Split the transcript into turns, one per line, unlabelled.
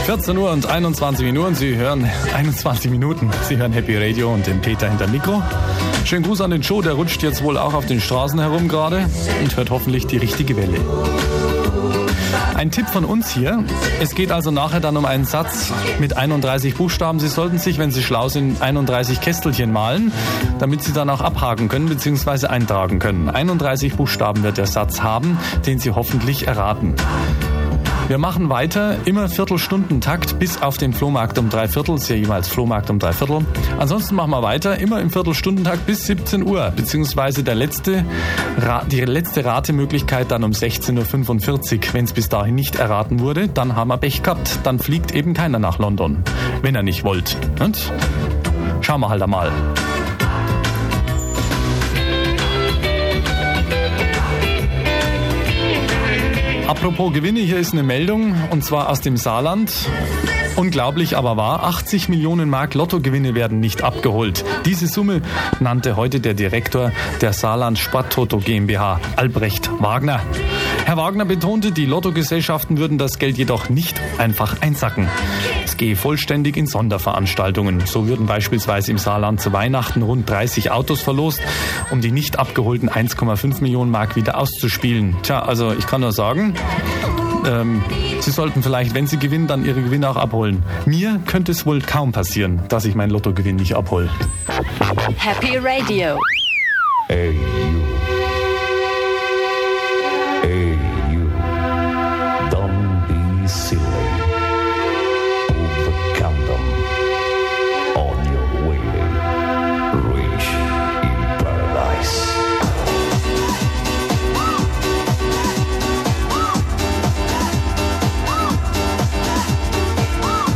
14 Uhr und 21 Minuten. Sie hören 21 Minuten. Sie hören Happy Radio und den Peter hinter Mikro. Schönen Gruß an den Joe, der rutscht jetzt wohl auch auf den Straßen herum gerade und hört hoffentlich die richtige Welle. Ein Tipp von uns hier. Es geht also nachher dann um einen Satz mit 31 Buchstaben. Sie sollten sich, wenn Sie schlau sind, 31 Kästelchen malen, damit Sie dann auch abhaken können bzw. eintragen können. 31 Buchstaben wird der Satz haben, den Sie hoffentlich erraten. Wir machen weiter, immer Viertelstundentakt bis auf den Flohmarkt um 3/4, ist ja jeweils Flohmarkt um 3/4. Ansonsten machen wir weiter, immer im Viertelstundentakt bis 17 Uhr, beziehungsweise die letzte Ratemöglichkeit dann um 16.45 Uhr. Wenn es bis dahin nicht erraten wurde, dann haben wir Pech gehabt. Dann fliegt eben keiner nach London, wenn er nicht wollt. Und schauen wir halt einmal. Apropos Gewinne, hier ist eine Meldung, und zwar aus dem Saarland. Unglaublich, aber wahr, 80 Millionen Mark Lottogewinne werden nicht abgeholt. Diese Summe nannte heute der Direktor der Saarland Sporttoto GmbH, Albrecht Wagner. Herr Wagner betonte, die Lottogesellschaften würden das Geld jedoch nicht einfach einsacken. Es gehe vollständig in Sonderveranstaltungen. So würden beispielsweise im Saarland zu Weihnachten rund 30 Autos verlost, um die nicht abgeholten 1,5 Millionen Mark wieder auszuspielen. Tja, also ich kann nur sagen, Sie sollten vielleicht, wenn Sie gewinnen, dann Ihre Gewinne auch abholen. Mir könnte es wohl kaum passieren, dass ich meinen Lottogewinn nicht abhole.
Happy Radio.
Hey, you.